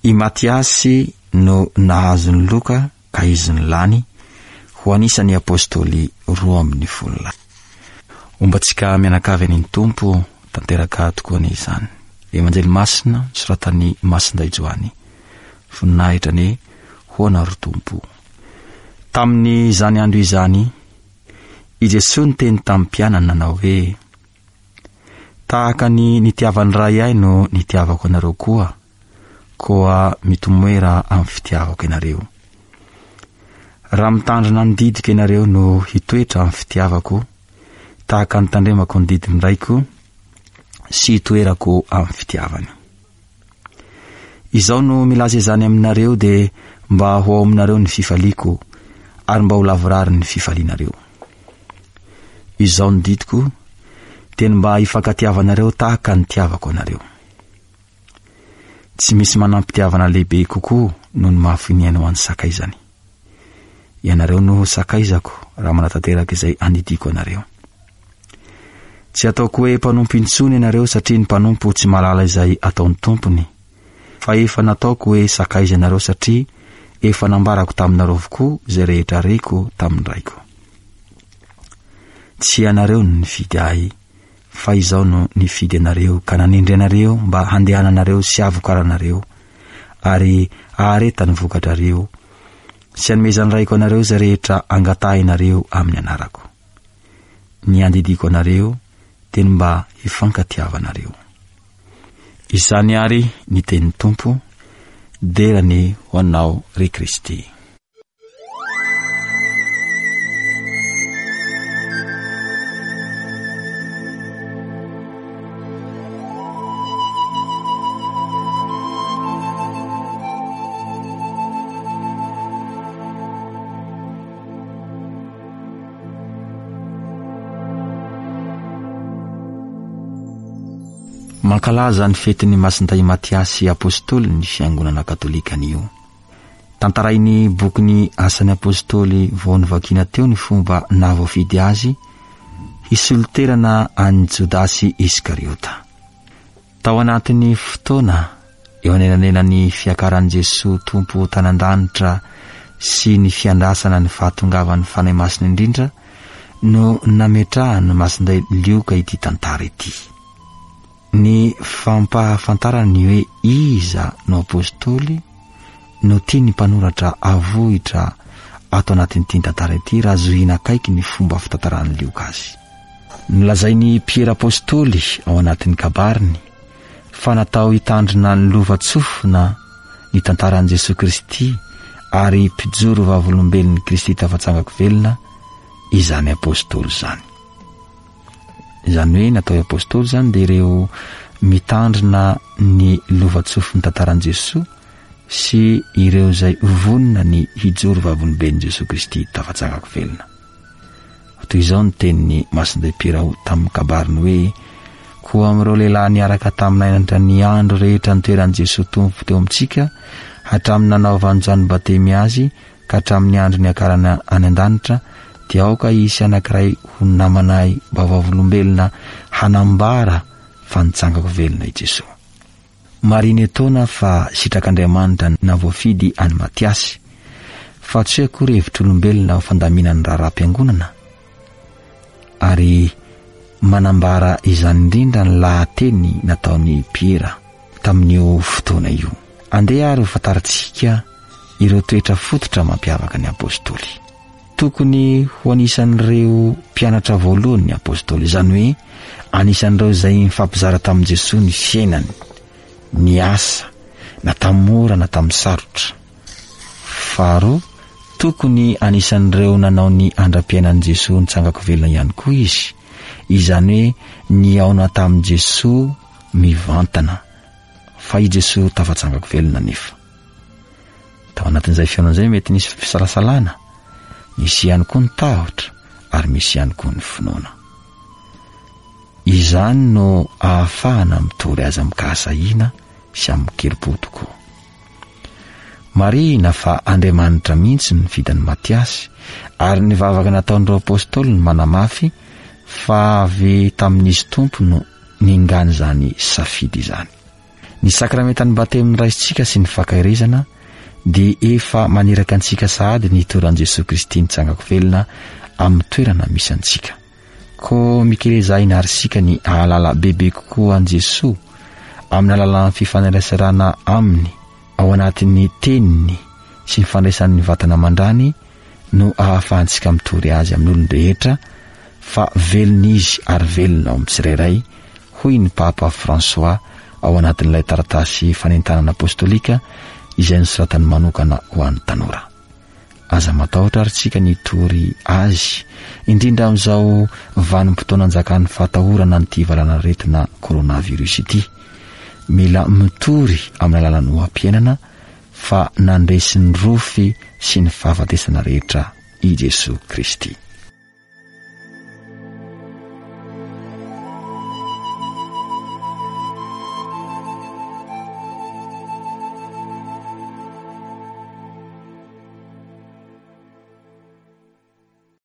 I Matiasy no nahazony Loka ka izy ny lany ho anisan'ny apôstôly 12. Ombantsika mianakavy ny Tompo tanteraka tokoa n'izany. Evanjely masina soratan'ny Masinday Joany. Voninahitra ny hoana ry Tompo. Tamin'ny izany andro izany, i Jesosy niteny tamin'ny mpianana nanao hoe: tahaka ny nitiavany ray ahy no nitiavako anareo koa mitomoera amin'ny fitiavako ianareo. Raha mitandrina ny didiko ianareo no hitoetra amin'ny fitiavako, tahaka ny tandremako ny didiny raiko sy hitoerako amin'ny fitiavany. Izao no milaza izany aminareo dia mba ho ao aminareo ny fifaliako, ary mba ho lavorary ny fifalianareo. Izao ny didiko dia mba hifankatiavanareo tahaka ny tiavako anareo. Tsy misy manampitiavana lehibe kokoa noho ny mahafiniana ho an'ny sakaizany. Ianareo no sakaizako raha manatanteraka izay anidiko anareo. Tsy ataoko hoe mpanompo intsony ianareo satria ny mpanompo tsy mahalala izay ataon'ny tompony, fa efa nataoko hoe sakaiza ianareo satria efa nambarako taminareo avokoa izay rehetra reko tamin'ny raiko. Tsy ianareo no nifidy ahy, fa izaho no nifidy anareo ka nanindry anareo mba handehananareo sy avokaranareo, ary ahareta ny vokatrareo sy hanomezany raiko anareo izay rehetra angatahinareo amin'ny anarako. Ny andidiko anareo dia mba hifankatiavanareo. Izany ary ny tenin'ny Tompo, derany ho anao ry Kristy. Mankalaza ny fetin'ny Masinday Matiasy apôstôly ny fiangonana katolika anio. Tantarainy bokyny asan'ny apôstôly vao nivakiana teo ny fomba nahavoafidy azy hisoloterana an'i Jodasy Iskariota. Tao anatin'ny fotoana eo anelanelany fiakaran'i Jesosy Tompo tanan-danitra sy ny fiandrasana ny fahatongavan'ny fanahy masina indrindra no nametrahany Masinday lioka ity tantara ity. Ny fampahafantarany hoe iza no apôstôly no tia ny mpanoratra avohitra ato anatin'ity tantara ity raha zohina akaiky ny fomba fitantarany lioka azy. Nolazainy Piera apôstôly ao anatin'ny kabariny fa natao hitandrina ny lovatsofina ny tantaran'i Jesosy Kristy ary mpijoro vavolombelon'ny Kristy tafatsangako velona izany apôstôly zany. Izany hoe natao apôstôly zany dia ireo mitandrina ny lovatsofiny tantaran'i Jesosy sy ireo izay vonina ny hijoro vavolombelon'i Jesosy Kristy tafatsangako velona. Toy izao ny tenin'ny Masinday Piera tamin'ny kabariny hoe: koa amin'ireo lehilahy niaraka taminay nandra ny andro rehetra nitoeran'i Jesosy Tompo teo amintsika hatramin'ny nanaovany izany batemy azy ka hatramin'ny andro niakarana any an-danitra, dia aoka isy anankiray ho namanay mba vavolombelona hanambara fa nitsangako velona i Jesosy. Mariny etaona fa sitrak'Andriamanitra na voafidy any Matiasy, fa tsy hoe akory hevitr'olombelona ho fandaminan'ny raharaham-piangonana, ary manambara izany indrindra ny lahateny nataony Piera tamin'io fotoana io. Andeha ary ho fantarantsika ireo toetra fototra mampiavaka ny apôstôly. Tokony ho anisan'ireo mpianatra voalohany ny apôstôly, izany hoe anisan'ireo izay mifampizara tamin'i Jesosy ny fiainany, ny asa, na tamin'ny mora na tamin'ny sarotra. Faharoa, tokony anisan'ireo nanao ny andram-piainan'i Jesosy nitsangako velona ihany koa izy, izany hoe ny aona tamin'i Jesosy mivantana fa i Jesosy tafatsangako velona nefa. Tao anatin'izay fiainan'izay mety nisy fisalasalana, misy ihany koa ny tahotra ary misy ihany koa ny finoana. Izany no ahafahana mitory azy amin'ny kahasahina sy amin'ny kerim-po tokoa. Marina fa Andriamanitra mihitsy ny vidany Matiasy ary ny vavaka nataon'ireo apôstôly ny manamafy fa avy tamin'izy Tompo no ningany izany safidy izany. ny sakramentany bateminy raisitsika sy ny fakahirezana dia efa maneraka antsika sahady ny toran'i Jesosy Kristy nitsangako velona amin'ny toerana misy antsika. Ko mikeleza inarisika ny ahalala bebe kokoa an' Jesosy amin'ny alalan'ny fifandraisarana aminy ao anatin'ny teniny sy ny fandraisan'ny vatana mandrany no ahafahantsika mitory azy amin'olon-drehetra fa velona izy ary velona ao amin'ny tsirairay, hoy ny Papa François ao anatin'ilay taratasy fanentanana apôstôlika izay nosoratany manokana ho an'ny tanora. Aza matahotra ary tsika nitory azy indrindra amin'izao vanim-potoana anjakan'ny fahatahorana n'ity valana retina koronavirus ity. Mila mitory amin'ny alalan'ny oam-piainana fa nandresy ny rofy sy ny fahafatesana rehetra i Jesosy Kristy.